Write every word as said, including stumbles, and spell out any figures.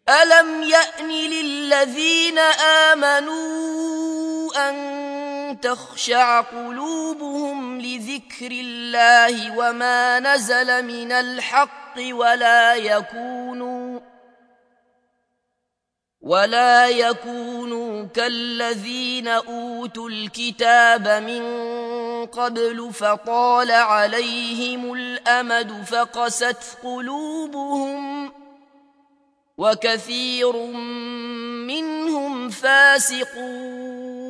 ألم يأن للذين آمنوا أن تخشع قلوبهم لذكر الله وما نزل من الحق ولا يكونوا ولا يكونوا كالذين أوتوا الكتاب من قبل فطال عليهم الأمد فقست قلوبهم وكثير منهم فاسقون